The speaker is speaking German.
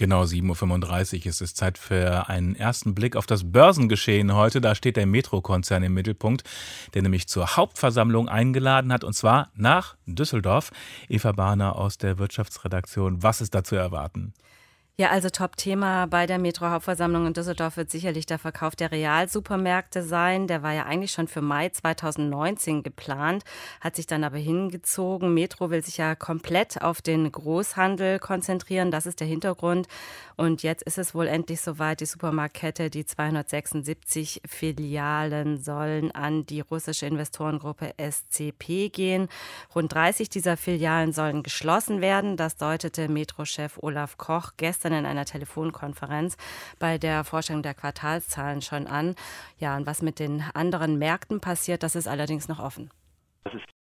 Genau, 7:35 Uhr ist es Zeit für einen ersten Blick auf das Börsengeschehen heute. Da steht der Metro-Konzern im Mittelpunkt, der nämlich zur Hauptversammlung eingeladen hat, und zwar nach Düsseldorf. Eva Bahner aus der Wirtschaftsredaktion. Was ist da zu erwarten? Ja, also Top-Thema bei der Metro-Hauptversammlung in Düsseldorf wird sicherlich der Verkauf der Realsupermärkte sein. Der war ja eigentlich schon für Mai 2019 geplant, hat sich dann aber hingezogen. Metro will sich ja komplett auf den Großhandel konzentrieren, das ist der Hintergrund. Und jetzt ist es wohl endlich soweit, die Supermarktkette, die 276 Filialen sollen an die russische Investorengruppe SCP gehen. Rund 30 dieser Filialen sollen geschlossen werden. Das deutete Metro-Chef Olaf Koch gestern in einer Telefonkonferenz bei der Vorstellung der Quartalszahlen schon an. Ja, und was mit den anderen Märkten passiert, das ist allerdings noch offen.